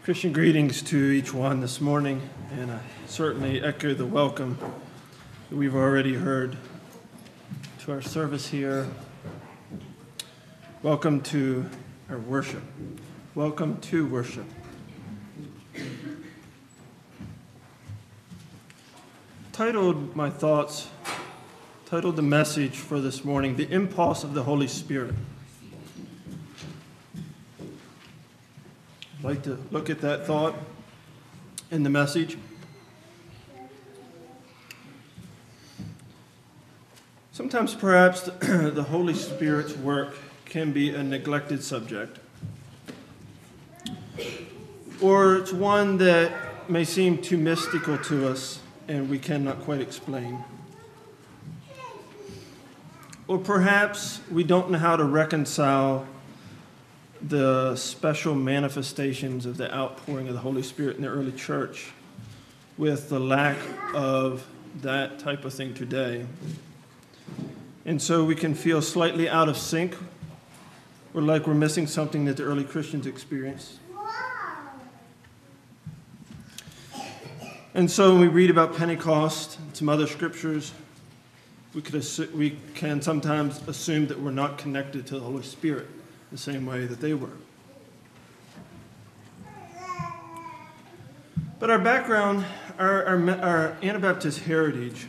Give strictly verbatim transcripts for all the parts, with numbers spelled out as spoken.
Christian greetings to each one this morning, and I certainly echo the welcome that we've already heard to our service here. Welcome to our worship. Welcome to worship. Titled my thoughts, titled the message for this morning, The Impulse of the Holy Spirit. I'd like to look at that thought in the message. Sometimes perhaps the Holy Spirit's work can be a neglected subject, or it's one that may seem too mystical to us and we cannot quite explain. Or perhaps we don't know how to reconcile the special manifestations of the outpouring of the Holy Spirit in the early church with the lack of that type of thing today. And so we can feel slightly out of sync, or like we're missing something that the early Christians experienced. And so when we read about Pentecost and some other scriptures, we could assu- we can sometimes assume that we're not connected to the Holy Spirit the same way that they were. But our background, our, our, our Anabaptist heritage,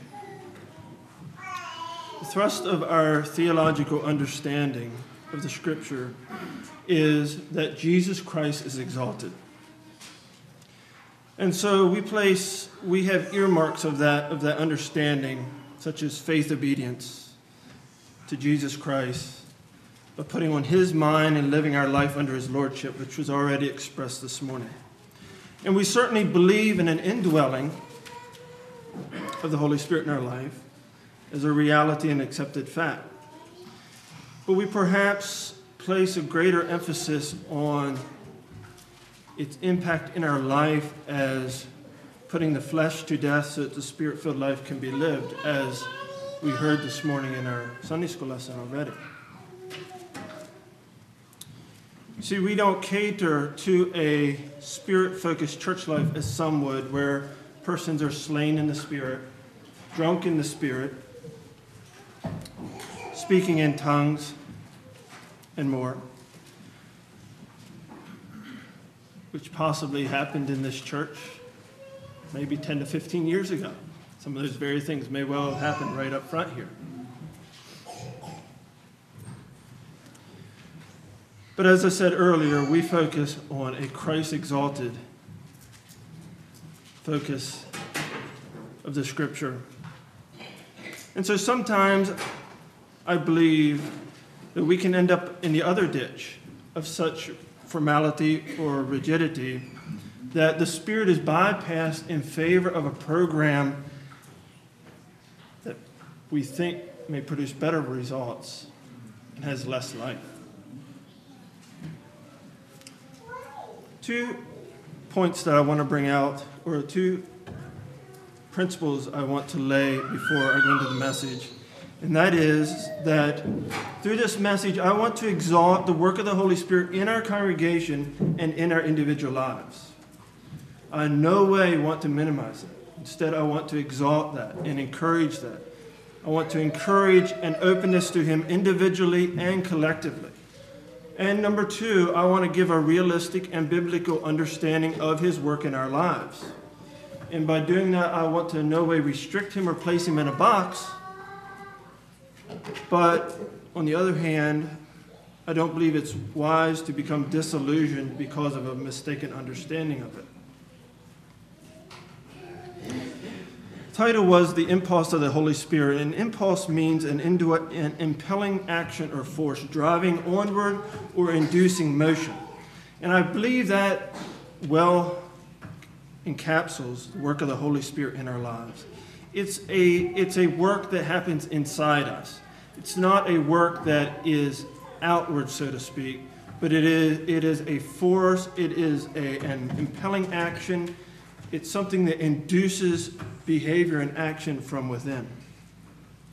the thrust of our theological understanding of the Scripture is that Jesus Christ is exalted. And so we place, we have earmarks of that, of that understanding, such as faith obedience to Jesus Christ, but putting on his mind and living our life under his lordship, which was already expressed this morning. And we certainly believe in an indwelling of the Holy Spirit in our life as a reality and accepted fact. But we perhaps place a greater emphasis on its impact in our life as putting the flesh to death so that the Spirit-filled life can be lived, as we heard this morning in our Sunday school lesson already. See, we don't cater to a Spirit-focused church life as some would, where persons are slain in the Spirit, drunk in the Spirit, speaking in tongues, and more, which possibly happened in this church maybe ten to fifteen years ago. Some of those very things may well have happened right up front here. But as I said earlier, we focus on a Christ-exalted focus of the Scripture. And so sometimes I believe that we can end up in the other ditch of such formality or rigidity, that the Spirit is bypassed in favor of a program that we think may produce better results and has less life. Two points that I want to bring out, or two principles I want to lay before I go into the message. And that is that through this message, I want to exalt the work of the Holy Spirit in our congregation and in our individual lives. I in no way want to minimize it. Instead, I want to exalt that and encourage that. I want to encourage an openness to Him individually and collectively. And number two, I want to give a realistic and biblical understanding of His work in our lives. And by doing that, I want to in no way restrict Him or place Him in a box. But on the other hand, I don't believe it's wise to become disillusioned because of a mistaken understanding of it. The title was The Impulse of the Holy Spirit. And impulse means an, indu- an impelling action or force, driving onward or inducing motion. And I believe that well encapsulates the work of the Holy Spirit in our lives. It's a, it's a work that happens inside us. It's not a work that is outward, so to speak, but it is, it is a force, it is a, an impelling action. It's something that induces behavior and action from within.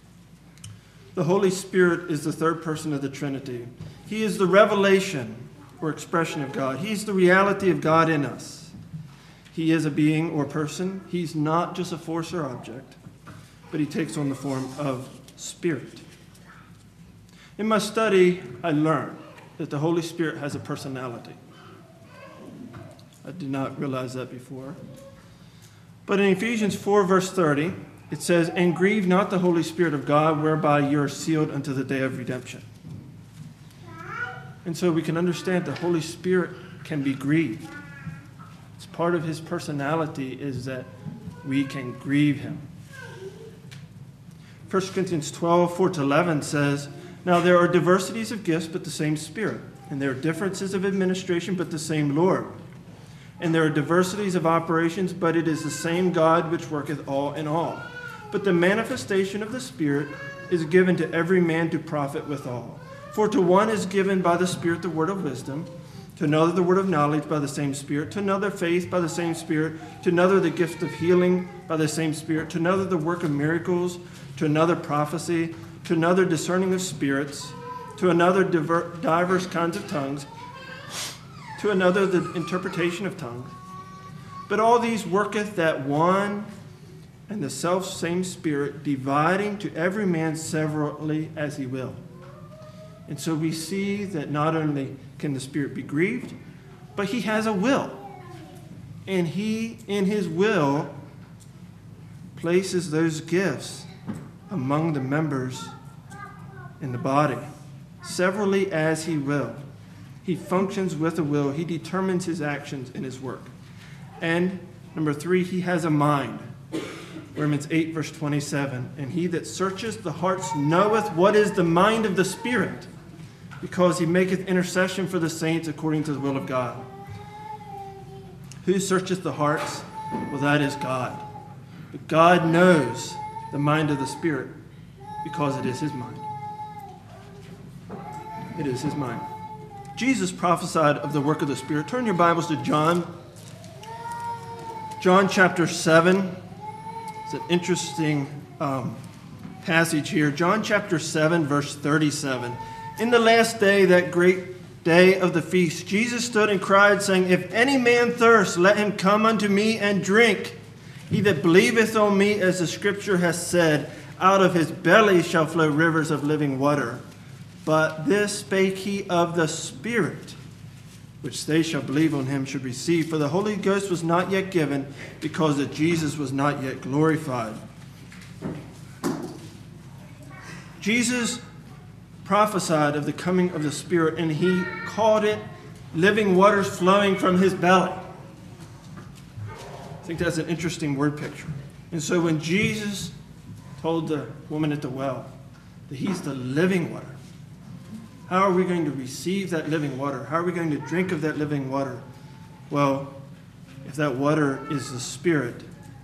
The Holy Spirit is the third person of the Trinity. He is the revelation or expression of God. He's the reality of God in us. He is a being or person. He's not just a force or object, but he takes on the form of spirit. In my study, I learned that the Holy Spirit has a personality. I did not realize that before. But in Ephesians four, verse thirty, it says, "And grieve not the Holy Spirit of God, whereby you are sealed unto the day of redemption." And so we can understand the Holy Spirit can be grieved. It's part of his personality is that we can grieve him. First Corinthians twelve, four to eleven says, "Now there are diversities of gifts, but the same Spirit. And there are differences of administration, but the same Lord. And there are diversities of operations, but it is the same God which worketh all in all. But the manifestation of the Spirit is given to every man to profit withal. For to one is given by the Spirit the word of wisdom, to another the word of knowledge by the same Spirit, to another faith by the same Spirit, to another the gift of healing by the same Spirit, to another the work of miracles, to another prophecy, to another discerning of spirits, to another diver, divers kinds of tongues, to another the interpretation of tongues. But all these worketh that one and the self-same Spirit, dividing to every man severally as he will." And so we see that not only can the Spirit be grieved, but he has a will. And he, in his will, places those gifts among the members in the body, severally as he will. He functions with a will. He determines his actions in his work. And number three, he has a mind. Romans eight, verse twenty-seven, "And he that searcheth the hearts knoweth what is the mind of the Spirit, because he maketh intercession for the saints according to the will of God." Who searcheth the hearts? Well, that is God. But God knows the mind of the Spirit because it is his mind. It is his mind. Jesus prophesied of the work of the Spirit. Turn your Bibles to John. John chapter seven. It's an interesting um, passage here. John chapter seven, verse thirty-seven. "In the last day, that great day of the feast, Jesus stood and cried, saying, If any man thirst, let him come unto me and drink. He that believeth on me, as the scripture hath said, out of his belly shall flow rivers of living water. But this spake he of the Spirit, which they shall believe on him should receive. For the Holy Ghost was not yet given, because that Jesus was not yet glorified." Jesus prophesied of the coming of the Spirit, and he called it living waters flowing from his belly. I think that's an interesting word picture. And so when Jesus told the woman at the well that he's the living water, how are we going to receive that living water? How are we going to drink of that living water? Well, if that water is the Spirit,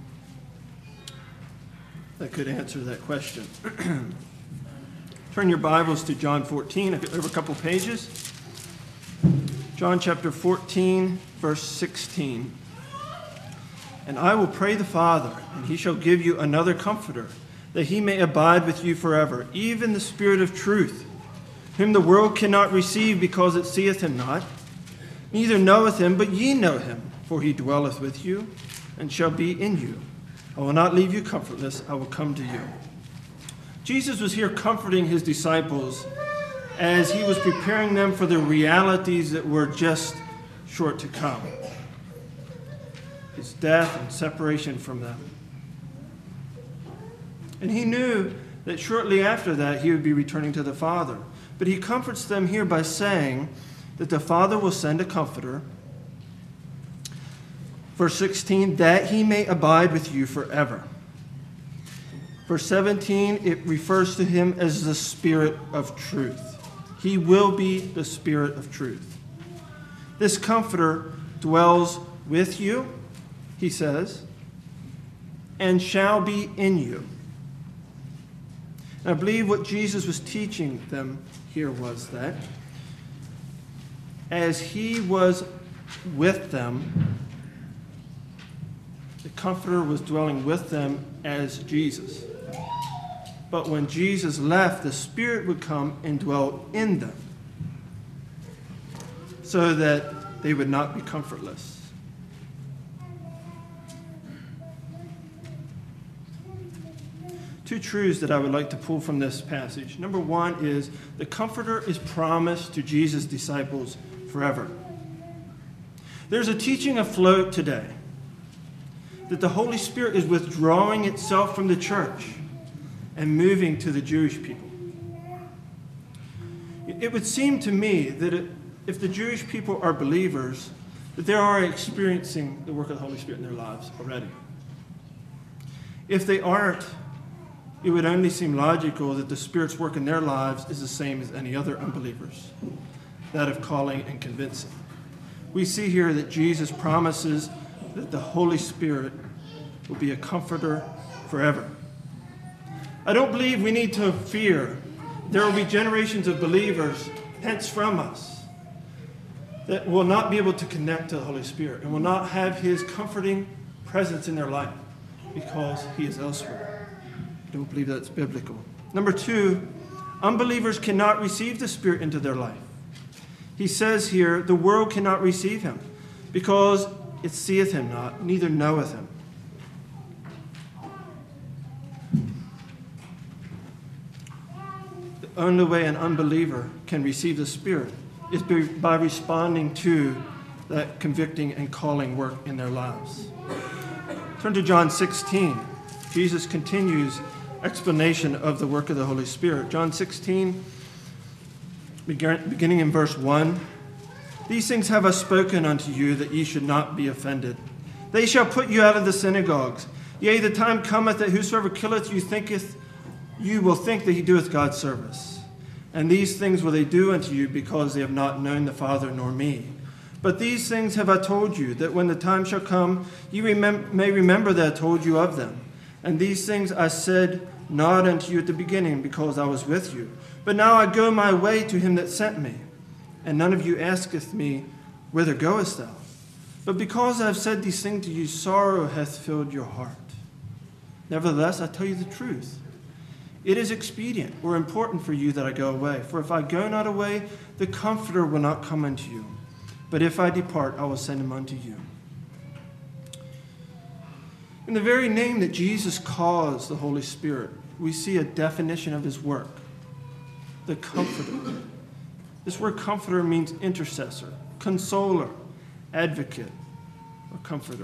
that could answer that question. Turn your Bibles to John fourteen, over a couple pages. John chapter fourteen, verse sixteen. "And I will pray the Father, and he shall give you another Comforter, that he may abide with you forever, even the Spirit of truth, whom the world cannot receive, because it seeth him not, neither knoweth him, but ye know him, for he dwelleth with you, and shall be in you. I will not leave you comfortless, I will come to you." Jesus was here comforting his disciples as he was preparing them for the realities that were just short to come. His death and separation from them. And he knew that shortly after that he would be returning to the Father. But he comforts them here by saying that the Father will send a Comforter. Verse sixteen, "that he may abide with you forever." Verse seventeen, it refers to him as the Spirit of truth. He will be the Spirit of truth. This Comforter dwells with you, he says, and shall be in you. And I believe what Jesus was teaching them here was that as he was with them, the Comforter was dwelling with them as Jesus. But when Jesus left, the Spirit would come and dwell in them. so that they would not be comfortless. Two truths that I would like to pull from this passage. Number one is the Comforter is promised to Jesus' disciples forever. There's a teaching afloat today that the Holy Spirit is withdrawing itself from the church and moving to the Jewish people. It would seem to me that if the Jewish people are believers, that they are experiencing the work of the Holy Spirit in their lives already. If they aren't, it would only seem logical that the Spirit's work in their lives is the same as any other unbelievers, that of calling and convincing. We see here that Jesus promises that the Holy Spirit will be a comforter forever. I don't believe we need to fear there will be generations of believers hence from us that will not be able to connect to the Holy Spirit and will not have his comforting presence in their life because he is elsewhere. I don't believe that's biblical. Number two, unbelievers cannot receive the Spirit into their life. He says here, the world cannot receive him because it seeth him not, neither knoweth him. The only way an unbeliever can receive the Spirit is by responding to that convicting and calling work in their lives. Turn to John sixteen. Jesus continues explanation of the work of the Holy Spirit. John sixteen, beginning in verse one. These things have I spoken unto you, that ye should not be offended. They shall put you out of the synagogues. Yea, the time cometh that whosoever killeth you thinketh, you will think that he doeth God's service. And these things will they do unto you, because they have not known the Father nor me. But these things have I told you, that when the time shall come, ye remem- may remember that I told you of them. And these things I said not unto you at the beginning, because I was with you. But now I go my way to him that sent me. And none of you asketh me, whither goest thou? But because I have said these things to you, sorrow hath filled your heart. Nevertheless, I tell you the truth. It is expedient or important for you that I go away. For if I go not away, the Comforter will not come unto you. But if I depart, I will send him unto you. In the very name that Jesus calls the Holy Spirit, we see a definition of his work, the Comforter. This word comforter means intercessor, consoler, advocate, or comforter.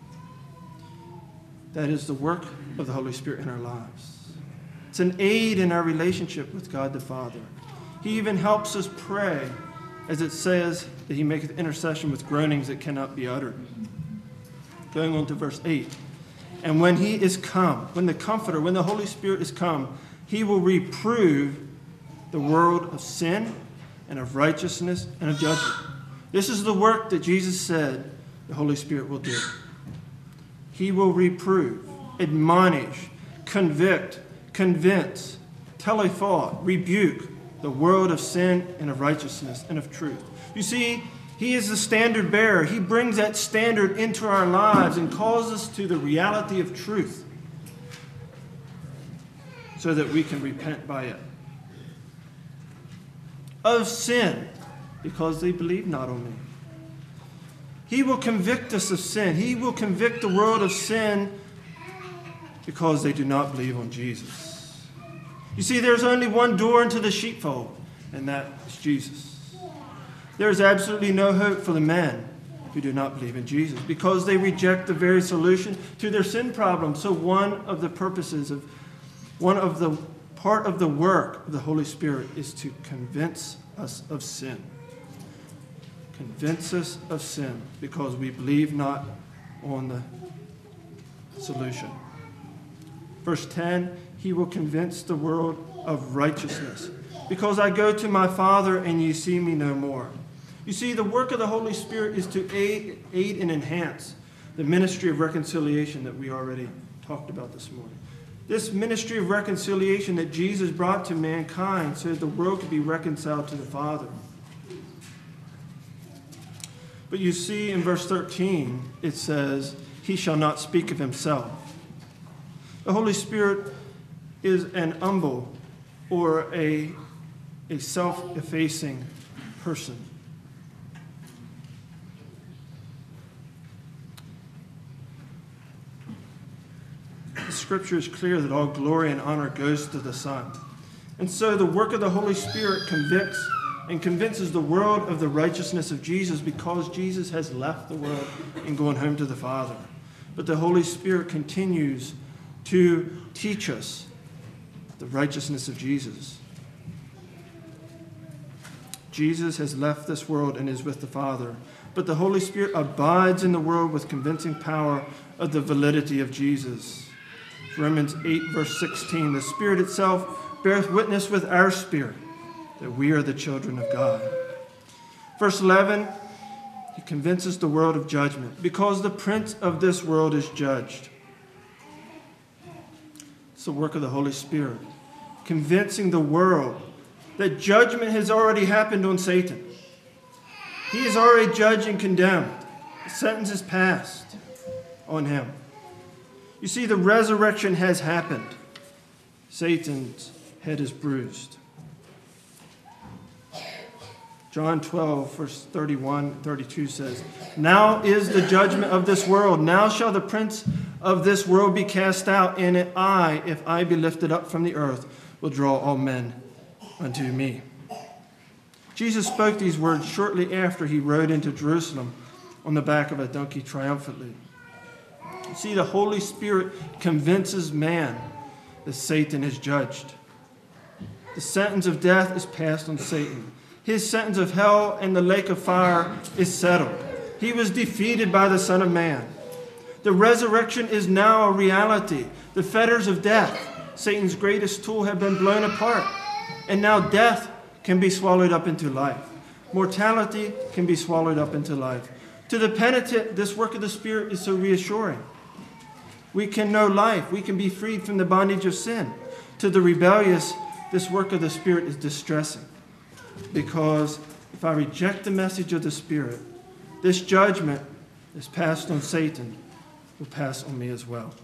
That is the work of the Holy Spirit in our lives. It's an aid in our relationship with God the Father. He even helps us pray, as it says that he maketh intercession with groanings that cannot be uttered. Going on to verse eight. And when he is come, when the Comforter, when the Holy Spirit is come, he will reprove the world of sin and of righteousness and of judgment. This is the work that Jesus said the Holy Spirit will do. He will reprove, admonish, convict, convince, telephone, rebuke the world of sin and of righteousness and of truth. You see, he is the standard bearer. He brings that standard into our lives and calls us to the reality of truth so that we can repent by it. Of sin, because they believe not on me. He will convict us of sin. He will convict the world of sin because they do not believe on Jesus. You see, there's only one door into the sheepfold, and that is Jesus. There is absolutely no hope for the men who do not believe in Jesus because they reject the very solution to their sin problem. So one of the purposes of, one of the part of the work of the Holy Spirit is to convince us of sin. Convince us of sin because we believe not on the solution. Verse ten, he will convince the world of righteousness because I go to my Father and ye see me no more. You see, the work of the Holy Spirit is to aid, aid and enhance the ministry of reconciliation that we already talked about this morning. This ministry of reconciliation that Jesus brought to mankind so that the world could be reconciled to the Father. But you see in verse thirteen, it says, he shall not speak of himself. The Holy Spirit is an humble or a, a self-effacing person. Scripture is clear that all glory and honor goes to the Son. And so the work of the Holy Spirit convicts and convinces the world of the righteousness of Jesus because Jesus has left the world and gone home to the Father. But the Holy Spirit continues to teach us the righteousness of Jesus. Jesus has left this world and is with the Father, but the Holy Spirit abides in the world with convincing power of the validity of Jesus. Romans eight, verse sixteen, the Spirit itself beareth witness with our spirit that we are the children of God. Verse eleven, he convinces the world of judgment because the prince of this world is judged. It's the work of the Holy Spirit, convincing the world that judgment has already happened on Satan. He is already judged and condemned. The sentence is passed on him. You see, the resurrection has happened. Satan's head is bruised. John twelve, verse thirty-one, thirty-two says, now is the judgment of this world. Now shall the prince of this world be cast out, and I, if I be lifted up from the earth, will draw all men unto me. Jesus spoke these words shortly after he rode into Jerusalem on the back of a donkey triumphantly. You see, the Holy Spirit convinces man that Satan is judged. The sentence of death is passed on Satan. His sentence of hell and the lake of fire is settled. He was defeated by the Son of Man. The resurrection is now a reality. The fetters of death, Satan's greatest tool, have been blown apart. And now death can be swallowed up into life. Mortality can be swallowed up into life. To the penitent, this work of the Spirit is so reassuring. We can know life. We can be freed from the bondage of sin. To the rebellious, this work of the Spirit is distressing. Because if I reject the message of the Spirit, this judgment is passed on Satan will pass on me as well.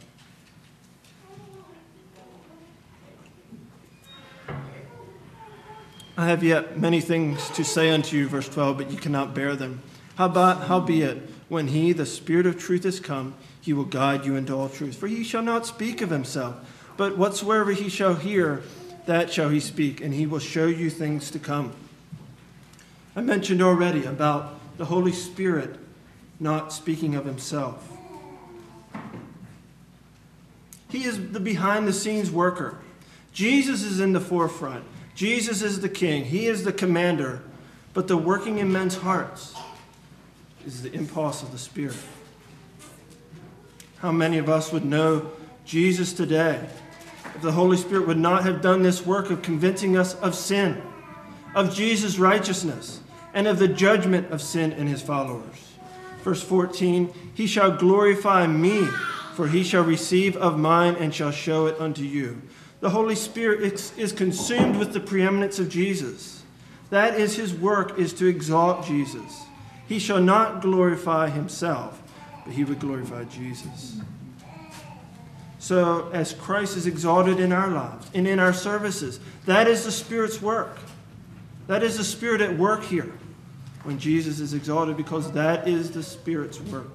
I have yet many things to say unto you, verse twelve, but you cannot bear them. Howbeit, howbeit, when he, the Spirit of truth, is come, he will guide you into all truth. For he shall not speak of himself, but whatsoever he shall hear, that shall he speak, and he will show you things to come. I mentioned already about the Holy Spirit not speaking of himself. He is the behind-the-scenes worker. Jesus is in the forefront. Jesus is the king. He is the commander. But the working in men's hearts is the impulse of the Spirit. How many of us would know Jesus today if the Holy Spirit would not have done this work of convincing us of sin, of Jesus' righteousness, and of the judgment of sin in his followers? Verse fourteen, he shall glorify me, for he shall receive of mine and shall show it unto you. The Holy Spirit is consumed with the preeminence of Jesus. That is his work, is to exalt Jesus. He shall not glorify himself, but he would glorify Jesus. So as Christ is exalted in our lives and in our services, that is the Spirit's work. That is the Spirit at work here when Jesus is exalted, because that is the Spirit's work.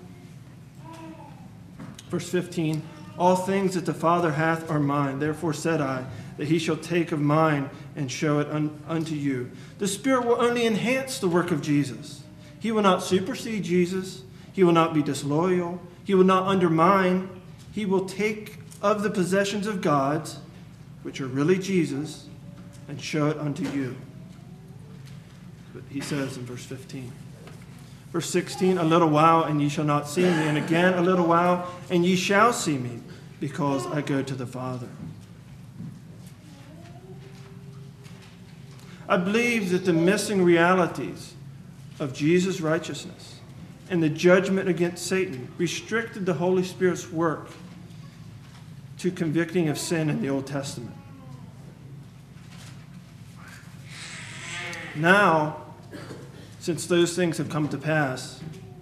Verse fifteen, all things that the Father hath are mine. Therefore said I, that he shall take of mine and show it un- unto you. The Spirit will only enhance the work of Jesus. He will not supersede Jesus. He will not be disloyal. He will not undermine. He will take of the possessions of God's, which are really Jesus, and show it unto you. But he says in verse fifteen. Verse sixteen, a little while, and ye shall not see me. And again, a little while, and ye shall see me, because I go to the Father. I believe that the missing realities of Jesus' righteousness and the judgment against Satan restricted the Holy Spirit's work to convicting of sin in the Old Testament. Now, since those things have come to pass,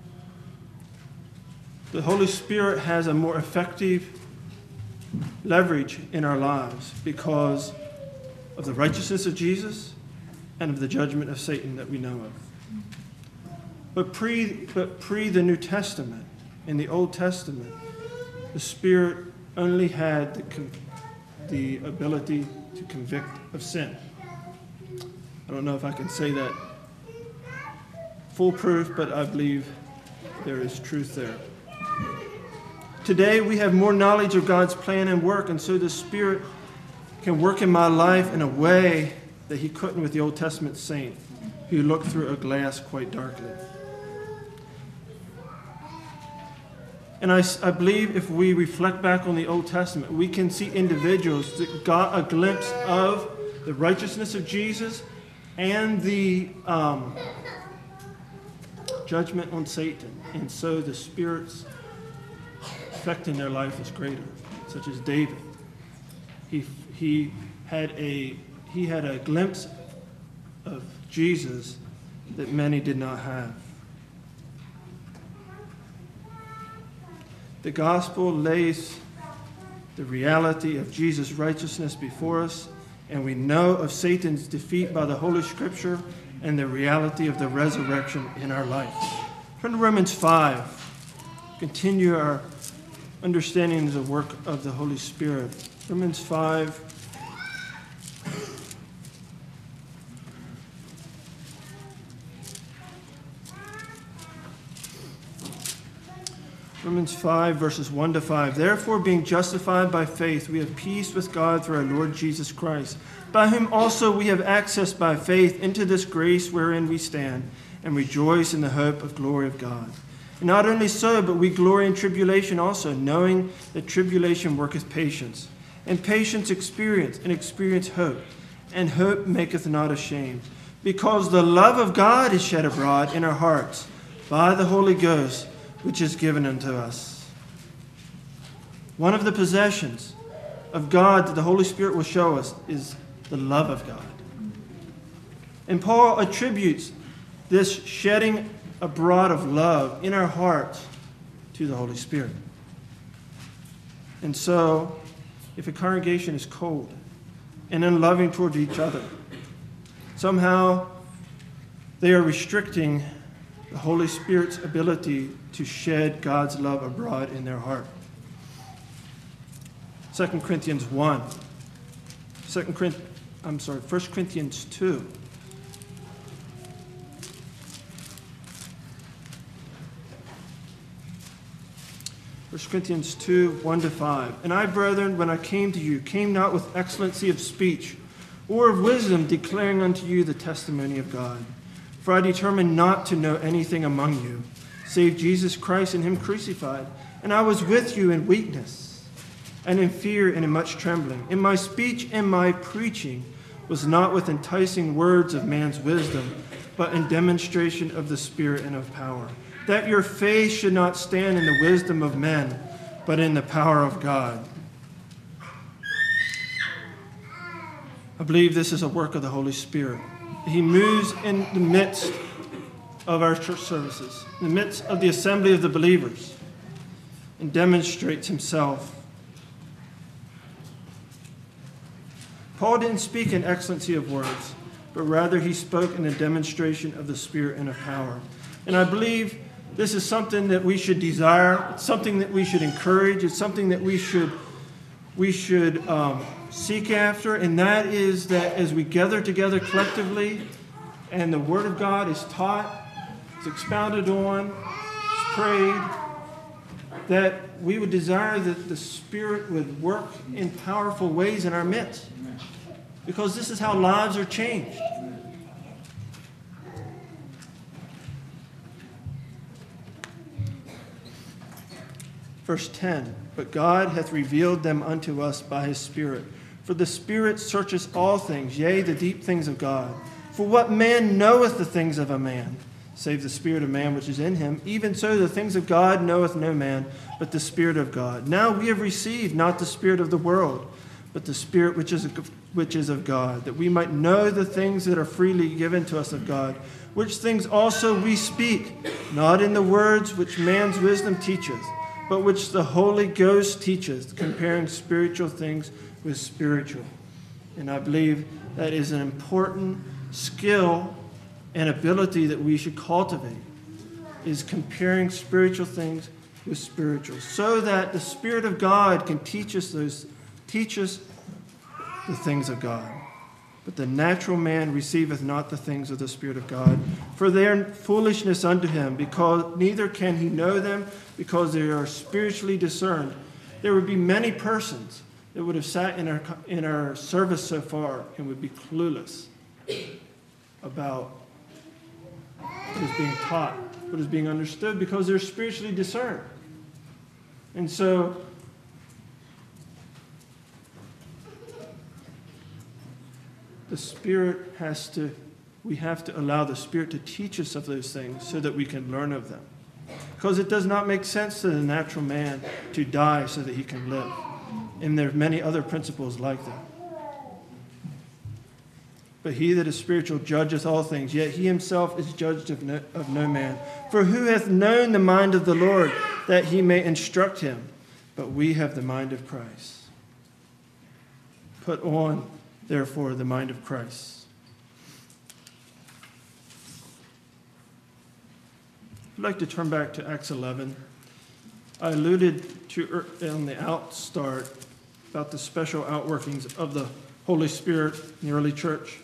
the Holy Spirit has a more effective leverage in our lives because of the righteousness of Jesus and of the judgment of Satan that we know of. But pre, but pre the New Testament, in the Old Testament, the Spirit only had the, con- the ability to convict of sin. I don't know if I can say that foolproof, but I believe there is truth there. Today we have more knowledge of God's plan and work, and so the Spirit can work in my life in a way that he couldn't with the Old Testament saint who looked through a glass quite darkly. And I, I believe if we reflect back on the Old Testament, we can see individuals that got a glimpse of the righteousness of Jesus and the um, judgment on Satan. And so the Spirit's effect in their life is greater, such as David. He, he, had a, he had a glimpse of Jesus that many did not have. The gospel lays the reality of Jesus' righteousness before us, and we know of Satan's defeat by the Holy Scripture and the reality of the resurrection in our life. Turn to Romans five. Continue our understanding of the work of the Holy Spirit. Romans five. Romans five, verses one to five. Therefore, being justified by faith, we have peace with God through our Lord Jesus Christ, by whom also we have access by faith into this grace wherein we stand, and rejoice in the hope of glory of God. And not only so, but we glory in tribulation also, knowing that tribulation worketh patience, and patience experience, and experience hope, and hope maketh not ashamed, because the love of God is shed abroad in our hearts by the Holy Ghost, which is given unto us. One of the possessions of God that the Holy Spirit will show us is the love of God. And Paul attributes this shedding abroad of love in our hearts to the Holy Spirit. And so, if a congregation is cold and unloving toward each other, somehow they are restricting the Holy Spirit's ability to shed God's love abroad in their heart. Second Corinthians one. Second Corinthians, I'm sorry, First Corinthians two. First Corinthians two, one to five. And I, brethren, when I came to you, came not with excellency of speech or of wisdom, declaring unto you the testimony of God. For I determined not to know anything among you, save Jesus Christ and him crucified. And I was with you in weakness, and in fear, and in much trembling. And my speech and my preaching was not with enticing words of man's wisdom, but in demonstration of the Spirit and of power, that your faith should not stand in the wisdom of men, but in the power of God. I believe this is a work of the Holy Spirit. He moves in the midst of our church services, in the midst of the assembly of the believers, and demonstrates himself. Paul didn't speak in excellency of words, but rather he spoke in the demonstration of the Spirit and of power. And I believe this is something that we should desire. It's something that we should encourage. It's something that we should we should um, seek after, and that is that as we gather together collectively and the Word of God is taught, it's expounded on, it's prayed, that we would desire that the Spirit would work in powerful ways in our midst, because this is how lives are changed. Verse ten, but God hath revealed them unto us by his Spirit. For the Spirit searcheth all things, yea, the deep things of God. For what man knoweth the things of a man, save the spirit of man which is in him? Even so the things of God knoweth no man, but the Spirit of God. Now we have received not the spirit of the world, but the Spirit which is, which is of God, that we might know the things that are freely given to us of God, which things also we speak, not in the words which man's wisdom teacheth, but which the Holy Ghost teacheth, comparing spiritual things with spiritual. And I believe that is an important skill and ability that we should cultivate, is comparing spiritual things with spiritual, so that the Spirit of God can teach us those, teach us the things of God. But the natural man receiveth not the things of the Spirit of God, for they are foolishness unto him, because neither can he know them, because they are spiritually discerned. There would be many persons that would have sat in our, in our service so far and would be clueless about what is being taught, what is being understood, because they're spiritually discerned. And so, the Spirit has to, we have to allow the Spirit to teach us of those things so that we can learn of them. Because it does not make sense to the natural man to die so that he can live. And there are many other principles like that. But he that is spiritual judgeth all things, yet he himself is judged of no, of no man. For who hath known the mind of the Lord, that he may instruct him? But we have the mind of Christ. Put on, therefore, the mind of Christ. I'd like to turn back to Acts eleven. I alluded to on the outstart about the special outworkings of the Holy Spirit in the early church.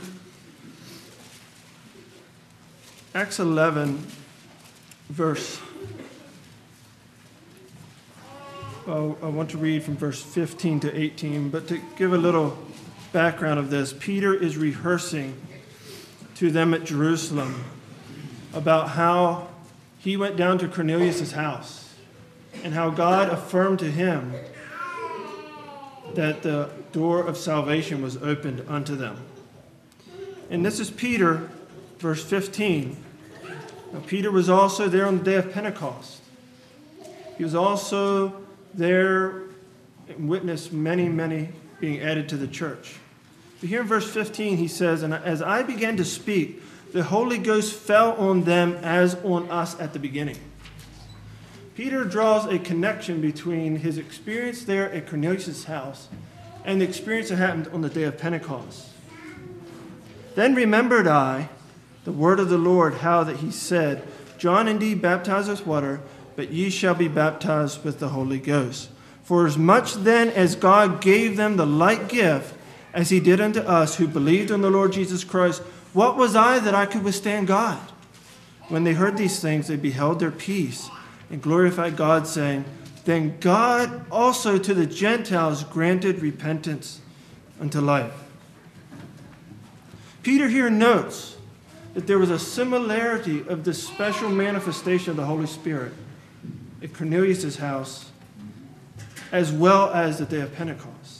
Acts eleven, verse, well, I want to read from verse fifteen to eighteen, but to give a little background of this, Peter is rehearsing to them at Jerusalem about how he went down to Cornelius' house and how God affirmed to him that the door of salvation was opened unto them. And this is Peter, verse fifteen. Now, Peter was also there on the day of Pentecost. He was also there and witnessed many, many being added to the church. But here in verse fifteen, he says, "And as I began to speak, the Holy Ghost fell on them as on us at the beginning." Peter draws a connection between his experience there at Cornelius' house and the experience that happened on the day of Pentecost. "Then remembered I the word of the Lord, how that he said, John indeed baptized with water, but ye shall be baptized with the Holy Ghost. For as much then as God gave them the like gift, as he did unto us who believed in the Lord Jesus Christ, what was I that I could withstand God? When they heard these things, they beheld their peace and glorified God, saying, Then God also to the Gentiles granted repentance unto life." Peter here notes that there was a similarity of this special manifestation of the Holy Spirit at Cornelius' house, as well as the day of Pentecost.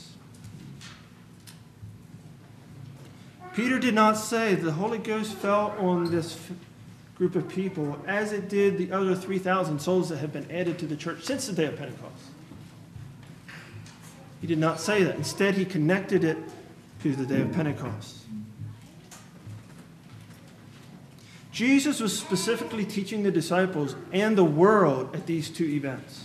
Peter did not say the Holy Ghost fell on this group of people as it did the other three thousand souls that had been added to the church since the day of Pentecost. He did not say that. Instead, he connected it to the day of Pentecost. Jesus was specifically teaching the disciples and the world at these two events.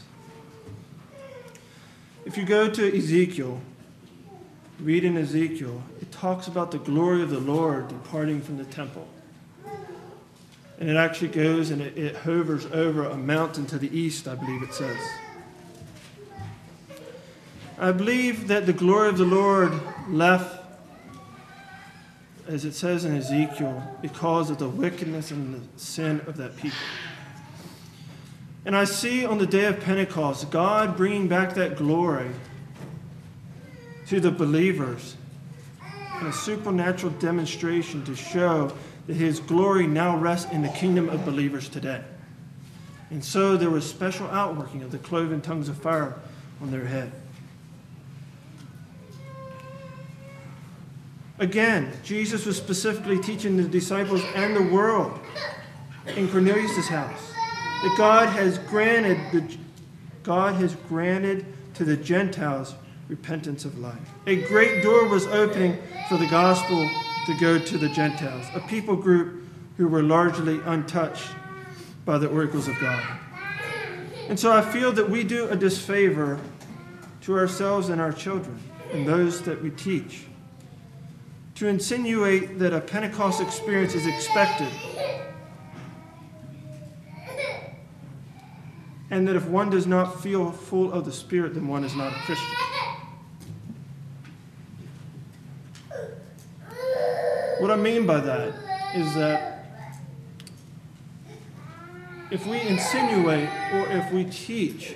If you go to Ezekiel, read in Ezekiel, it talks about the glory of the Lord departing from the temple. And it actually goes and it, it hovers over a mountain to the east, I believe it says. I believe that the glory of the Lord left, as it says in Ezekiel, because of the wickedness and the sin of that people. And I see on the day of Pentecost, God bringing back that glory to the believers in a supernatural demonstration to show that his glory now rests in the kingdom of believers today. And so there was special outworking of the cloven tongues of fire on their head. Again, Jesus was specifically teaching the disciples and the world in Cornelius' house that God has granted the, God has granted to the Gentiles repentance of life. A great door was opening for the gospel to go to the Gentiles, a people group who were largely untouched by the oracles of God. And so I feel that we do a disfavor to ourselves and our children and those that we teach to insinuate that a Pentecost experience is expected and that if one does not feel full of the Spirit, then one is not a Christian. What I mean by that is that if we insinuate or if we teach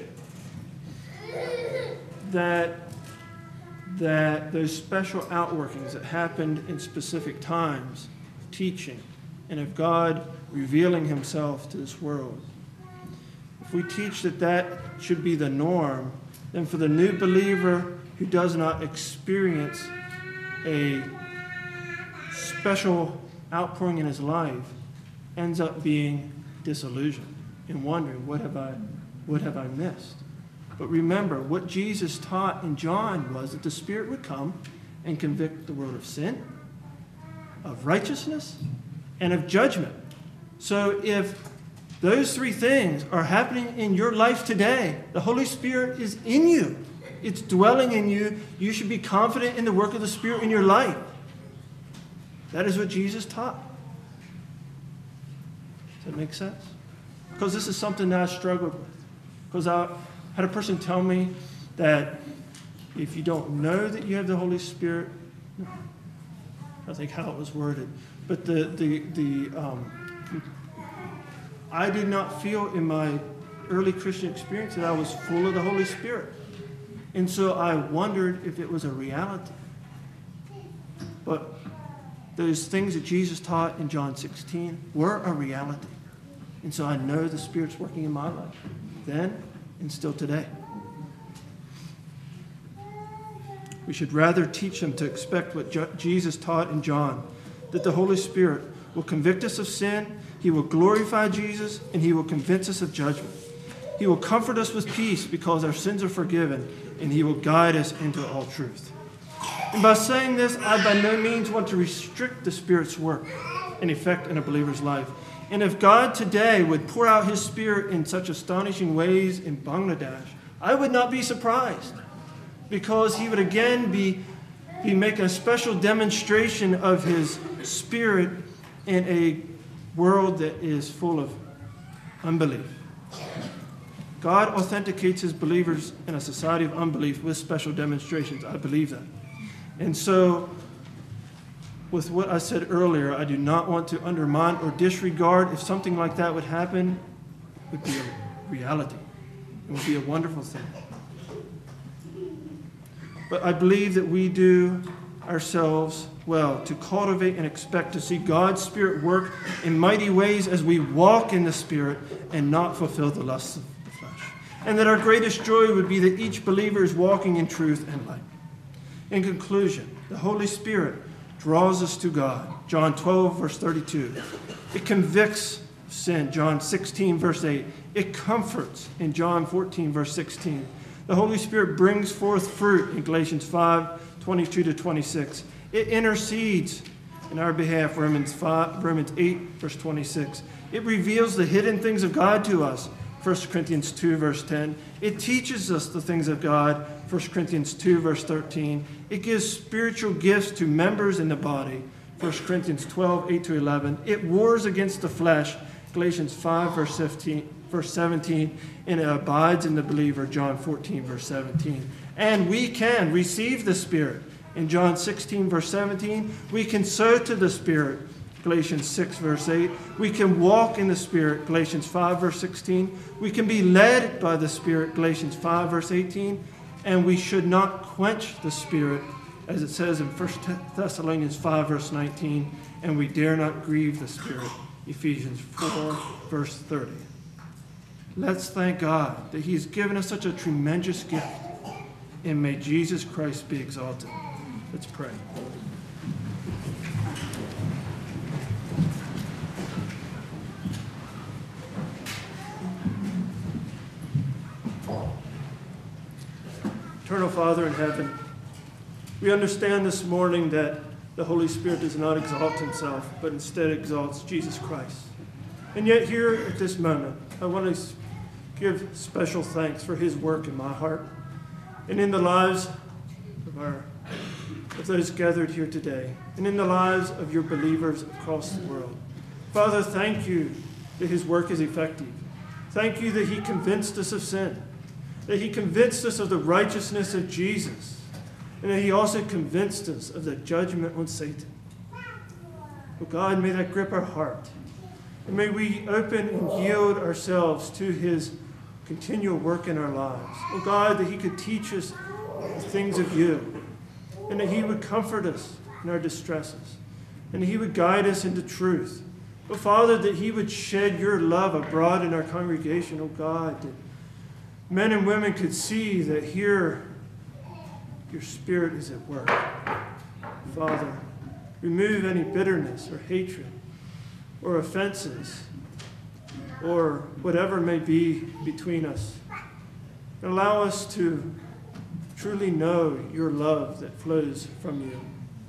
that that those special outworkings that happened in specific times, teaching, and of God revealing himself to this world, if we teach that that should be the norm, then for the new believer who does not experience a special outpouring in his life, ends up being disillusioned and wondering, what have I, what have I missed? But remember, what Jesus taught in John was that the Spirit would come and convict the world of sin, of righteousness, and of judgment. So if those three things are happening in your life today, the Holy Spirit is in you. It's dwelling in you. You should be confident in the work of the Spirit in your life. That is what Jesus taught. Does that make sense? Because this is something that I struggled with. Because I had a person tell me that if you don't know that you have the Holy Spirit, I think how it was worded, but the the the um, I did not feel in my early Christian experience that I was full of the Holy Spirit, and so I wondered if it was a reality. But those things that Jesus taught in John sixteen were a reality, and so I know the Spirit's working in my life then and still today. We should rather teach them to expect what Jo- Jesus taught in John, that the Holy Spirit will convict us of sin, he will glorify Jesus, and he will convince us of judgment. He will comfort us with peace because our sins are forgiven, and he will guide us into all truth. And by saying this, I by no means want to restrict the Spirit's work and effect in a believer's life. And if God today would pour out his Spirit in such astonishing ways in Bangladesh, I would not be surprised, because he would again be, be making a special demonstration of his Spirit in a world that is full of unbelief. God authenticates his believers in a society of unbelief with special demonstrations. I believe that. And so, with what I said earlier, I do not want to undermine or disregard. If something like that would happen, it would be a reality. It would be a wonderful thing. But I believe that we do ourselves well to cultivate and expect to see God's Spirit work in mighty ways as we walk in the Spirit and not fulfill the lusts of the flesh. And that our greatest joy would be that each believer is walking in truth and light. In conclusion, the Holy Spirit draws us to God. John twelve, verse thirty-two. It convicts sin. John sixteen, verse eight. It comforts in John fourteen, verse sixteen. The Holy Spirit brings forth fruit in Galatians five, twenty-two to twenty-six. It intercedes in our behalf, Romans five, Romans eight, verse twenty-six. It reveals the hidden things of God to us, First Corinthians two, verse ten. It teaches us the things of God, First Corinthians two, verse thirteen. It gives spiritual gifts to members in the body, First Corinthians twelve, eight to eleven. It wars against the flesh, Galatians five, verse fifteen, verse seventeen. And it abides in the believer, John fourteen, verse seventeen. And we can receive the Spirit. In John sixteen, verse seventeen, we can sow to the Spirit, Galatians six, verse eight. We can walk in the Spirit, Galatians five, verse sixteen. We can be led by the Spirit, Galatians five, verse eighteen. And we should not quench the Spirit, as it says in First Thessalonians five, verse nineteen. And we dare not grieve the Spirit, Ephesians four, verse thirty. Let's thank God that he has given us such a tremendous gift. And may Jesus Christ be exalted. Let's pray. Eternal Father in heaven, we understand this morning that the Holy Spirit does not exalt himself, but instead exalts Jesus Christ. And yet here at this moment, I want to give special thanks for his work in my heart and in the lives of, our, of those gathered here today, and in the lives of your believers across the world. Father, thank you that his work is effective. Thank you that he convinced us of sin, that he convinced us of the righteousness of Jesus, and that he also convinced us of the judgment on Satan. Oh God, may that grip our heart. And may we open and yield ourselves to his continual work in our lives. Oh God, that he could teach us the things of you, and that he would comfort us in our distresses, and that he would guide us into truth. Oh Father, that he would shed your love abroad in our congregation. Oh God, that men and women could see that here your Spirit is at work. Father, remove any bitterness or hatred or offenses or whatever may be between us. And allow us to truly know your love that flows from you.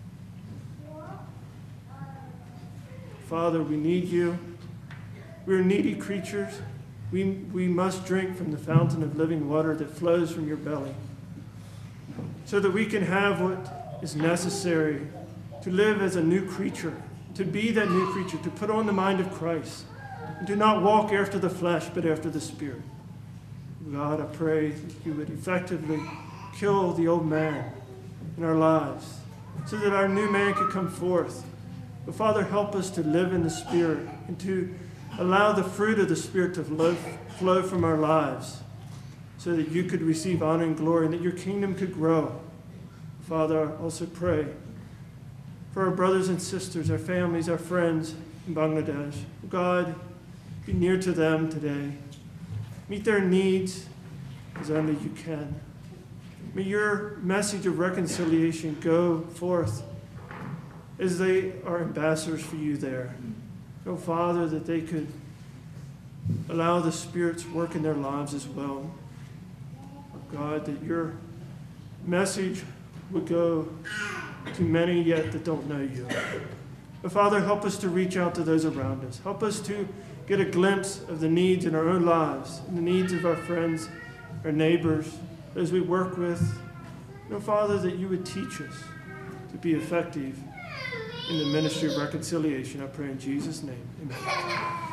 Father, we need you. We're needy creatures. We, we must drink from the fountain of living water that flows from your belly, so that we can have what is necessary to live as a new creature, to be that new creature, to put on the mind of Christ, and to not walk after the flesh, but after the Spirit. God, I pray that you would effectively kill the old man in our lives, so that our new man could come forth. But Father, help us to live in the Spirit and to allow the fruit of the Spirit to flow, flow from our lives, so that you could receive honor and glory and that your kingdom could grow. Father, I also pray for our brothers and sisters, our families, our friends in Bangladesh. God, be near to them today. Meet their needs as only you can. May your message of reconciliation go forth as they are ambassadors for you there. Oh, Father, that they could allow the Spirit's work in their lives as well. Oh, God, that your message would go to many yet that don't know you. But Father, help us to reach out to those around us. Help us to get a glimpse of the needs in our own lives, and the needs of our friends, our neighbors, those we work with. Oh, Father, that you would teach us to be effective in the ministry of reconciliation. I pray in Jesus' name. Amen.